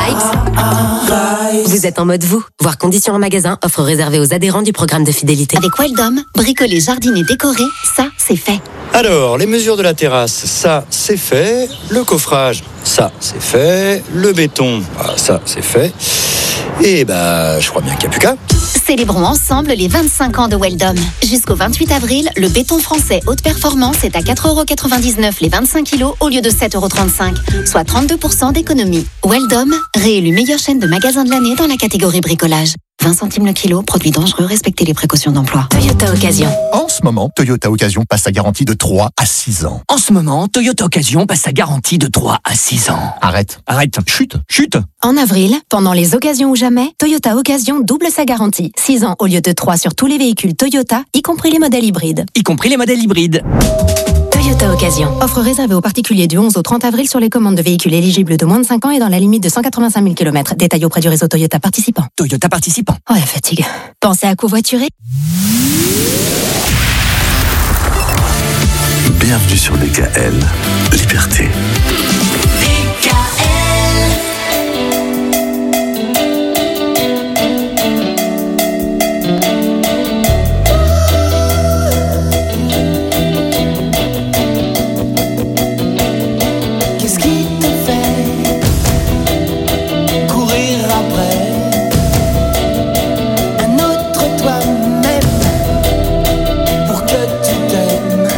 Vibes. Vous êtes en mode vous. Voir conditions en magasin, offre réservée aux adhérents du programme de fidélité. Avec Weldom, bricoler, jardiner, décorer, ça, c'est fait. Alors, les mesures de la terrasse, ça, c'est fait. Le coffrage, ça, c'est fait. Le béton, ça, c'est fait. Et je crois bien qu'il n'y a plus qu'à. Célébrons ensemble les 25 ans de Weldom. Jusqu'au 28 avril, le béton français haute performance est à 4,99 € les 25 kilos au lieu de 7,35 €, soit 32% d'économie. Weldom, réélu meilleure chaîne de magasins de l'année dans la catégorie bricolage. 20 centimes le kilo, produit dangereux, respectez les précautions d'emploi. Toyota Occasion. En ce moment, Toyota Occasion passe sa garantie de 3 à 6 ans. En ce moment, Toyota Occasion passe sa garantie de 3 à 6 ans. Arrête. Chute. En avril, pendant les occasions ou jamais, Toyota Occasion double sa garantie. 6 ans au lieu de 3 sur tous les véhicules Toyota, y compris les modèles hybrides. Y compris les modèles hybrides. Toyota Occasion. Offre réservée aux particuliers du 11 au 30 avril sur les commandes de véhicules éligibles de moins de 5 ans et dans la limite de 185 000 km. Détail auprès du réseau Toyota participant. Toyota participant. Oh la fatigue. Pensez à covoiturer. Bienvenue sur DKL. Liberté. Qu'est-ce qui te fait courir après un autre toi-même pour que tu t'aimes?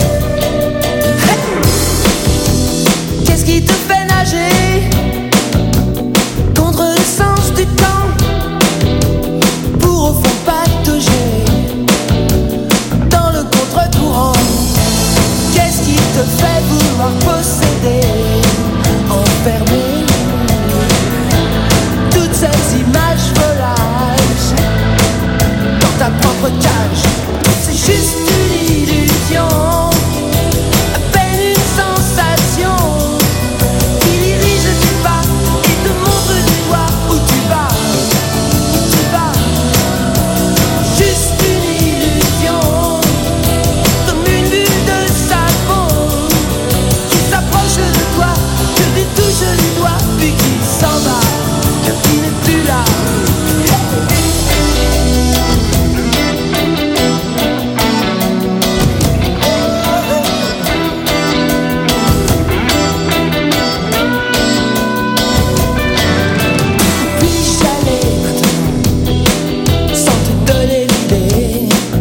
Qu'est-ce qui te fait nager contre le sens du temps pour au fond patauger dans le contre-courant? Qu'est-ce qui te fait vouloir posséder, enfermer toutes ces images volages dans ta propre cage? C'est juste une illusion, à peine une sensation qui dirige tes pas et te montre du doigt où tu vas, où tu vas. Juste une illusion, comme une bulle de savon qui s'approche de toi, que tu touches du doigt, puis qui s'en va, car qui n'est plus là. Puis-je aller maintenant, sans te donner l'idée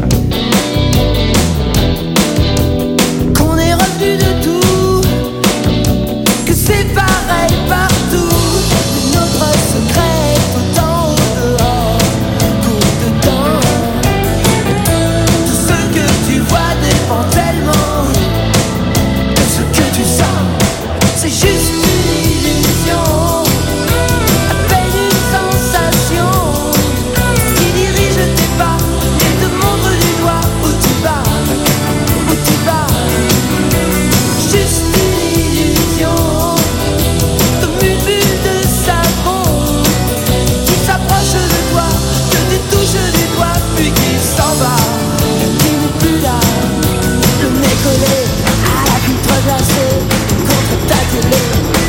qu'on est revenu de tout, que c'est pareil partout, que notre secret est autant au dehors qu'au dedans. Tout ce que tu vois dépend tellement de ce que tu sens. C'est juste une illusion, à peine une sensation qui dirige tes pas et te montre du doigt où tu vas, où tu vas. Juste une illusion, comme une bulle de savon qui s'approche de toi, que tu touches du doigt, puis qui s'en va, qui n'est plus là. Le nez collé à la vitre glacée contre ta télé.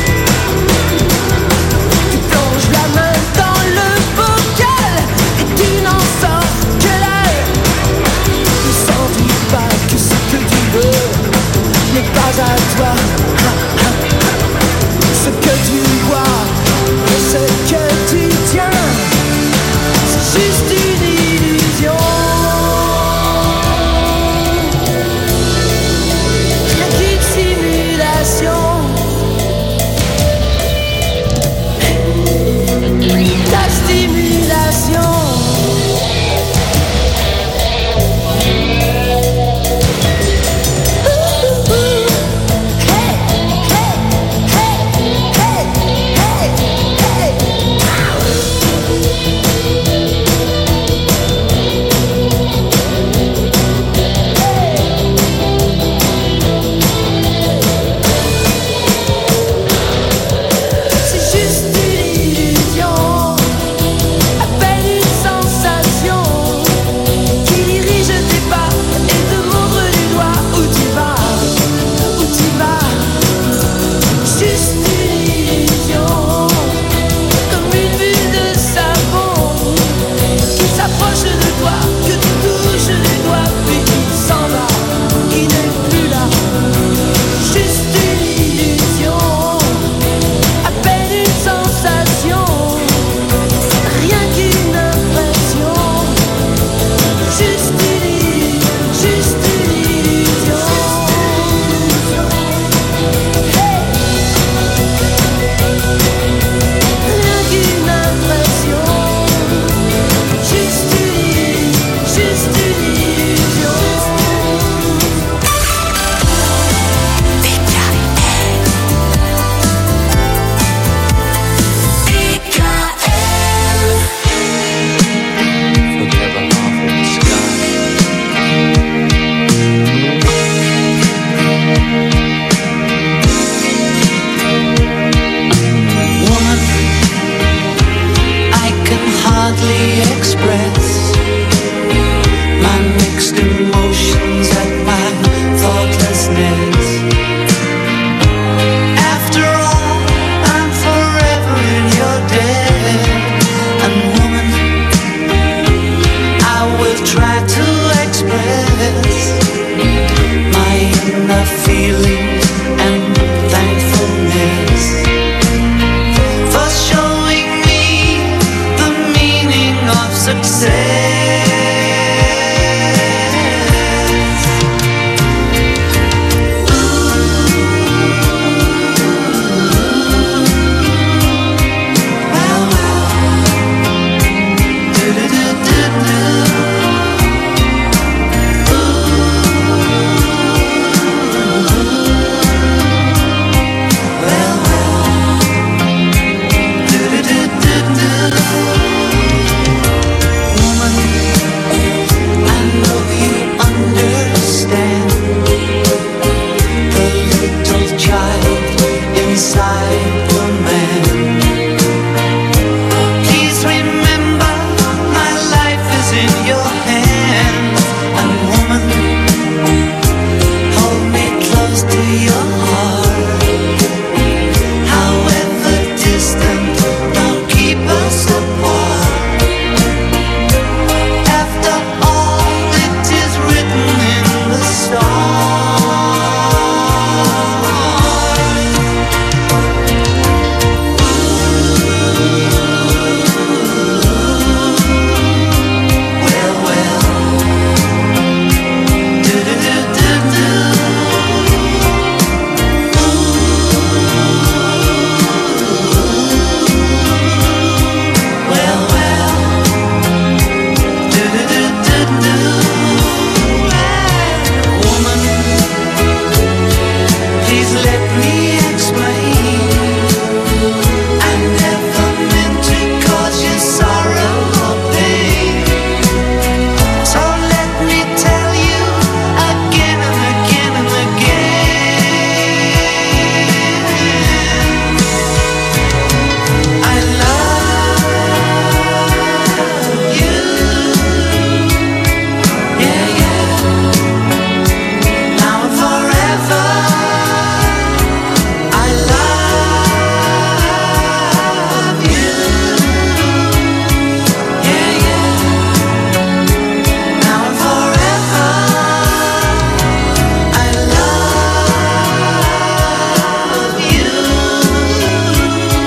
Tu plonges la main dans le bocal et tu n'en sors que l'air. Ne sens-tu pas que ce que tu veux n'est pas à toi? Ce que tu vois et ce que tu tiens, c'est juste une illusion. Rien qu'une simulation. Ta stimulation. Hey.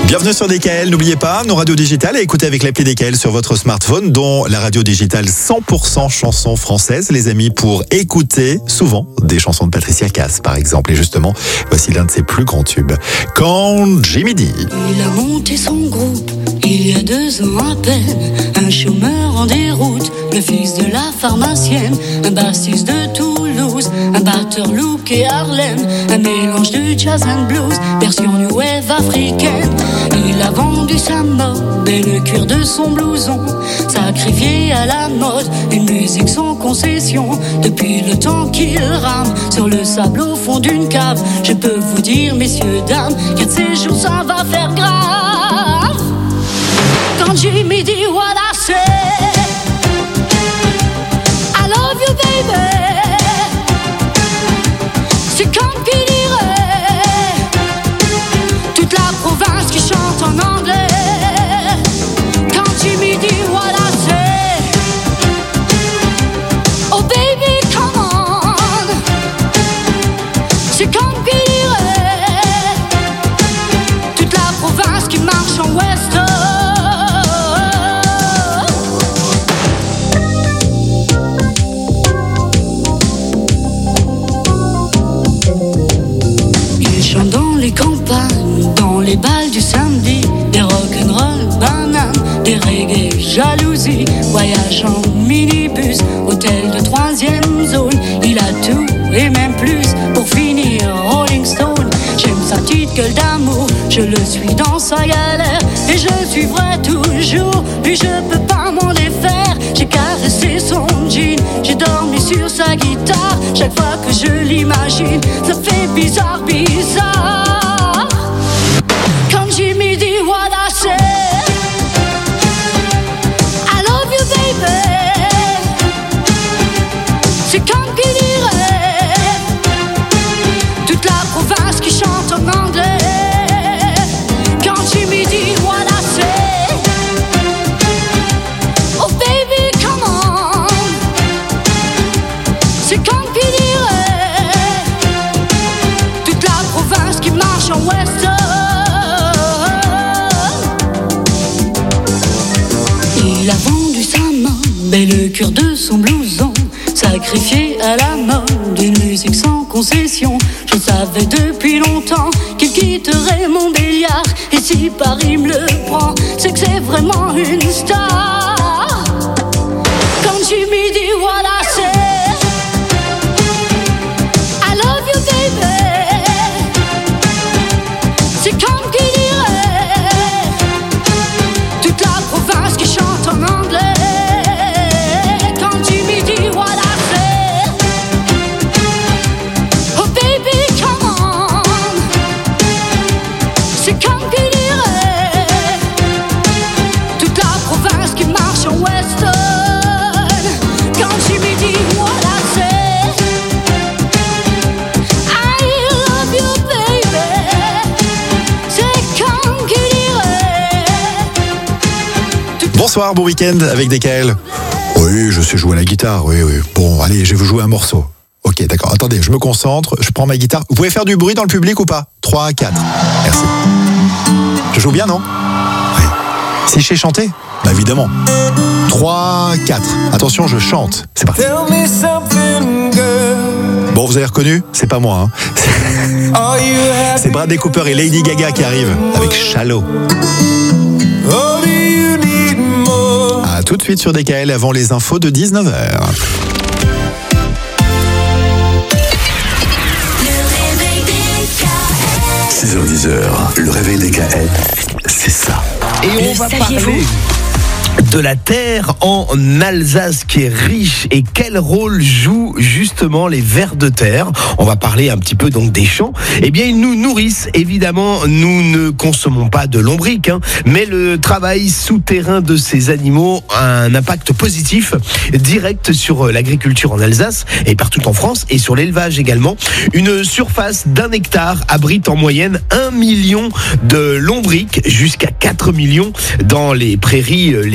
Bienvenue sur DKL, n'oubliez pas, nos radios digitales à écouter avec l'appli DKL sur votre smartphone, dont la radio digitale 100% chansons françaises, les amis, pour écouter souvent des chansons de Patricia Cass, par exemple. Et justement, voici l'un de ses plus grands tubes, Quand Jimmy dit. Il a monté son groupe il y a 2 ans à peine, un chômeur en déroute, le fils de la pharmacienne, un bassiste de Toulouse, un batteur look et Harlem, un mélange de jazz and blues, version new wave africaine. Il a vendu sa mob et le cuir de son blouson, sacrifié à la mode, une musique sans concession. Depuis le temps qu'il rame sur le sable au fond d'une cave, je peux vous dire, messieurs, dames, qu'un de ces jours ça va faire grave. Quand Jimmy dit what I say, I love you baby, c'est comme qui dirait toute la province qui chante en anglais. Quand Jimmy dit what I say, oh baby come on, c'est comme qui dirait toute la province qui marche en western. Dans les balles du samedi, des rock'n'roll bananes, des reggae jalousie, voyage en minibus, hôtel de 3e zone. Il a tout et même plus pour finir Rolling Stone. J'aime sa petite gueule d'amour, je le suis dans sa galère et je le suivrai toujours. Lui je peux pas m'en défaire, j'ai caressé son jean, j'ai dormi sur sa guitare. Chaque fois que je l'imagine, ça fait bizarre, bizarre. Jimmy dit what I say, I love you baby, c'est comme qui dirait toute la province qui chante en anglais. Quand Jimmy dit what I say, oh baby come on, c'est comme qui dirait toute la province qui marche en western. Il a vendu sa mob et le cuir de son blouson, sacrifié à la mode, une musique sans concession. Je savais depuis longtemps qu'il quitterait mon Béliard, et si Paris me le prend, c'est que c'est vraiment une star. Quand Jimmy dit what I say, I love you baby, c'est comme qui dirait toute la province qui chante en anglais. Quand Jimmy dit what I say, oh baby come on, c'est comme qui dirait toute la province qui marche en western. Quand Jimmy dit what I say, I love you baby, c'est comme qui dirait. Bonsoir, bon week-end avec DKL. Oui, je sais jouer à la guitare, oui. Bon, allez, je vais vous jouer un morceau. Ok, d'accord, attendez, je me concentre, je prends ma guitare. Vous pouvez faire du bruit dans le public ou pas? 3, 4, merci. Je joue bien, non? Oui. Si je sais chanter? Bah évidemment. 3, 4, attention, je chante, c'est parti. Bon, vous avez reconnu? C'est pas moi, hein. C'est Bradley Cooper et Lady Gaga qui arrivent avec Shallow. A tout de suite sur DKL avant les infos de 19h. « 6h-10h, le réveil DKL, c'est ça. » Et on va parler de la terre en Alsace qui est riche et quel rôle jouent justement les vers de terre. On va parler un petit peu donc des champs. Eh bien, ils nous nourrissent. Évidemment, nous ne consommons pas de lombric, mais le travail souterrain de ces animaux a un impact positif direct sur l'agriculture en Alsace et partout en France et sur l'élevage également. Une surface d'1 hectare abrite en moyenne 1 million de lombrics jusqu'à 4 millions dans les prairies les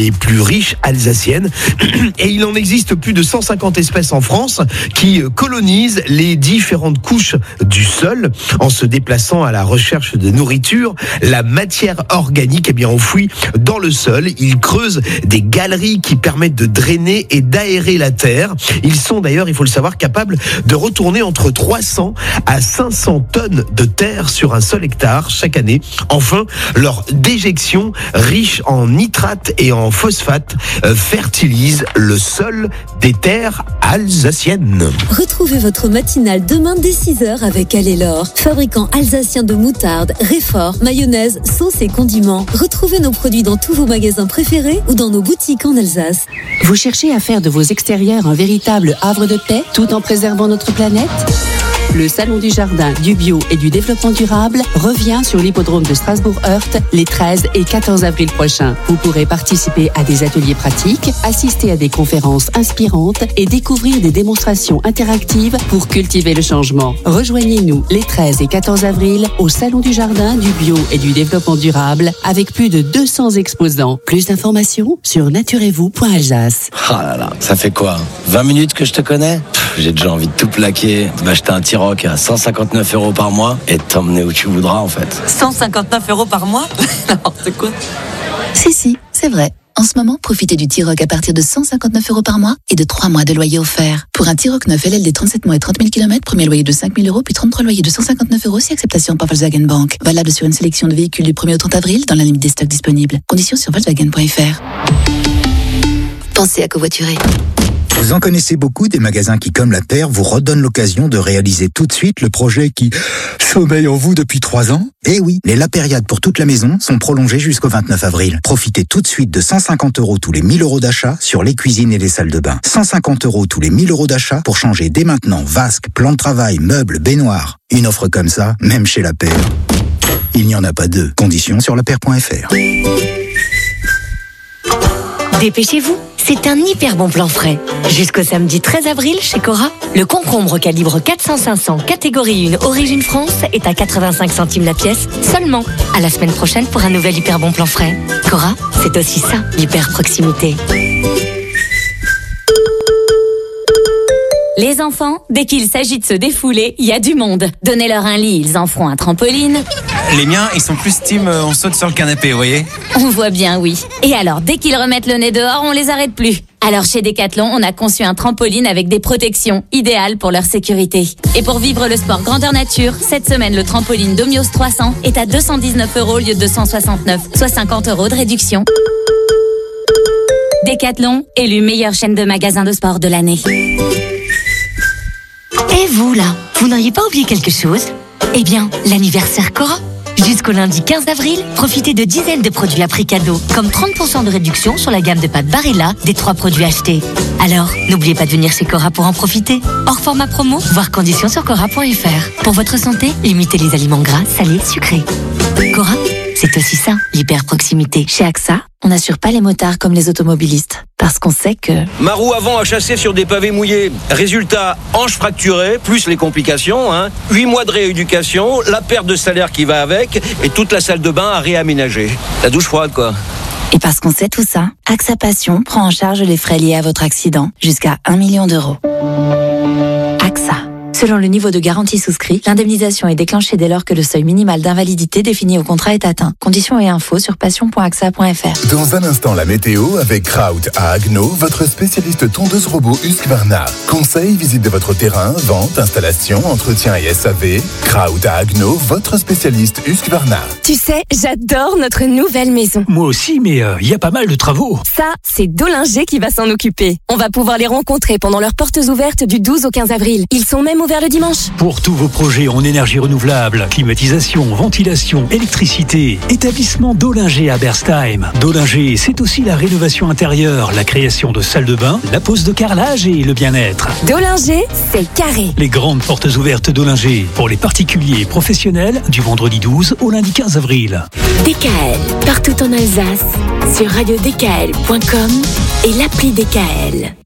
les plus riches alsaciennes. Et il en existe plus de 150 espèces en France qui colonisent les différentes couches du sol en se déplaçant à la recherche de nourriture. La matière organique enfouie dans le sol. Ils creusent des galeries qui permettent de drainer et d'aérer la terre. Ils sont d'ailleurs, il faut le savoir, capables de retourner entre 300 à 500 tonnes de terre sur un seul hectare chaque année. Enfin, leur déjection riche en nitrate et en phosphate fertilise le sol des terres alsaciennes. Retrouvez votre matinale demain dès 6h avec Alélor, fabricant alsacien de moutarde, réfort, mayonnaise, sauce et condiments. Retrouvez nos produits dans tous vos magasins préférés ou dans nos boutiques en Alsace. Vous cherchez à faire de vos extérieurs un véritable havre de paix tout en préservant notre planète ? Le Salon du Jardin, du Bio et du Développement Durable revient sur l'hippodrome de Strasbourg-Heurte les 13 et 14 avril prochains. Vous pourrez participer à des ateliers pratiques, assister à des conférences inspirantes et découvrir des démonstrations interactives pour cultiver le changement. Rejoignez-nous les 13 et 14 avril au Salon du Jardin, du Bio et du Développement Durable avec plus de 200 exposants. Plus d'informations sur naturez-vous.alsace. Ah là là, ça fait quoi ? 20 minutes que je te connais ? J'ai déjà envie de tout plaquer, de m'acheter un T-Roc à 159 € par mois et de t'emmener où tu voudras en fait. 159 € par mois ? N'importe quoi. Si, c'est vrai. En ce moment, profitez du T-Roc à partir de 159 € par mois et de 3 mois de loyer offert. Pour un T-Roc neuf LLD 37 mois et 30 000 km, premier loyer de 5 000 €, puis 33 loyers de 159 € si acceptation par Volkswagen Bank. Valable sur une sélection de véhicules du 1er au 30 avril dans la limite des stocks disponibles. Conditions sur Volkswagen.fr. Pensez à covoiturer. Vous en connaissez beaucoup des magasins qui, comme la Terre, vous redonnent l'occasion de réaliser tout de suite le projet qui sommeille en vous depuis 3 ans. Eh oui, les lapériades pour toute la maison sont prolongées jusqu'au 29 avril. Profitez tout de suite de 150 € tous les 1000 € d'achat sur les cuisines et les salles de bain. 150 € tous les 1000 € d'achat pour changer dès maintenant vasque, plan de travail, meubles, baignoires. Une offre comme ça, même chez la Paire. Il n'y en a pas deux. Conditions sur lapaire.fr. Dépêchez-vous, c'est un hyper bon plan frais. Jusqu'au samedi 13 avril chez Cora, le concombre calibre 400-500 catégorie 1 origine France est à 85 centimes la pièce seulement. À la semaine prochaine pour un nouvel hyper bon plan frais. Cora, c'est aussi ça, l'hyper proximité. Les enfants, dès qu'il s'agit de se défouler, il y a du monde. Donnez-leur un lit, ils en feront un trampoline. Les miens, ils sont plus team on saute sur le canapé, vous voyez ? On voit bien, oui. Et alors, dès qu'ils remettent le nez dehors, on les arrête plus. Alors chez Decathlon, on a conçu un trampoline avec des protections idéales pour leur sécurité. Et pour vivre le sport grandeur nature, cette semaine, le trampoline Domios 300 est à 219 € au lieu de 269, soit 50 € de réduction. Decathlon, élu meilleure chaîne de magasins de sport de l'année. Et vous là, vous n'auriez pas oublié quelque chose ? Eh bien, l'anniversaire Cora. Jusqu'au lundi 15 avril, profitez de dizaines de produits à prix cadeau, comme 30% de réduction sur la gamme de pâtes Barilla des 3 produits achetés. Alors, n'oubliez pas de venir chez Cora pour en profiter. Hors format promo, voir conditions sur Cora.fr. Pour votre santé, limitez les aliments gras, salés, sucrés. Cora, c'est aussi ça, l'hyper proximité. Chez AXA, on n'assure pas les motards comme les automobilistes. Parce qu'on sait que... Ma roue avant a chassé sur des pavés mouillés. Résultat, hanche fracturée, plus les complications. 8 mois de rééducation, la perte de salaire qui va avec, et toute la salle de bain à réaménager. La douche froide, quoi. Et parce qu'on sait tout ça, AXA Passion prend en charge les frais liés à votre accident, jusqu'à 1 million d'euros. AXA. Selon le niveau de garantie souscrit, l'indemnisation est déclenchée dès lors que le seuil minimal d'invalidité défini au contrat est atteint. Conditions et infos sur passion.axa.fr. Dans un instant, la météo avec Kraut à Agno, votre spécialiste tondeuse robot Husqvarna. Conseils, visite de votre terrain, vente, installation, entretien et SAV. Kraut à Agno, votre spécialiste Husqvarna. Tu sais, j'adore notre nouvelle maison. Moi aussi, mais il y a pas mal de travaux. Ça, c'est Dollinger qui va s'en occuper. On va pouvoir les rencontrer pendant leurs portes ouvertes du 12 au 15 avril. Ils sont même ouverts le dimanche. Pour tous vos projets en énergie renouvelable, climatisation, ventilation, électricité, établissement Dollinger à Berstheim. Dollinger, c'est aussi la rénovation intérieure, la création de salles de bain, la pose de carrelage et le bien-être. Dollinger, c'est carré. Les grandes portes ouvertes Dollinger pour les particuliers et professionnels du vendredi 12 au lundi 15 avril. DKL, partout en Alsace, sur radiodkl.com et l'appli DKL.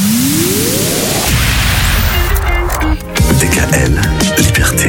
DKL, liberté.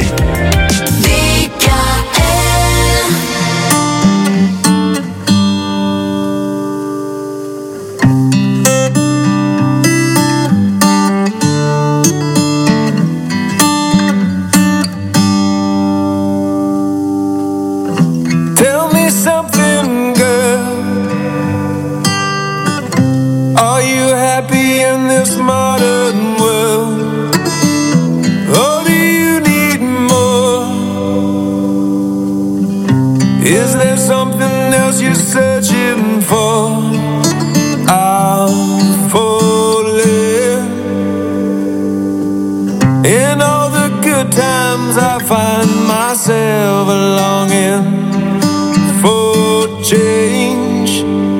good times I find myself longing for change,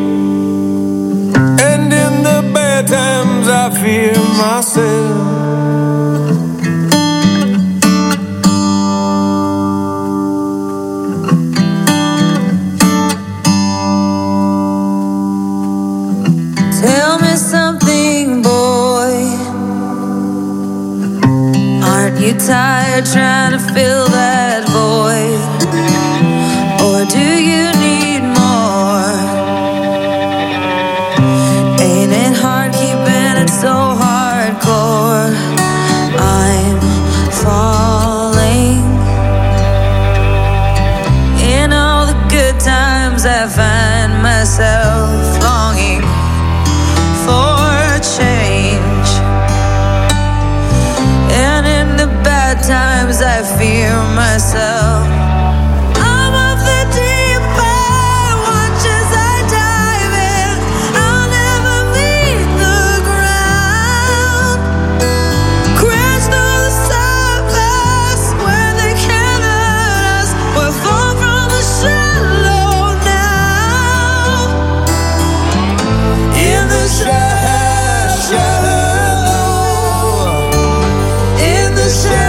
and in the bad times I fear myself. Tell me something, boy. Aren't you tired trying to fill that void?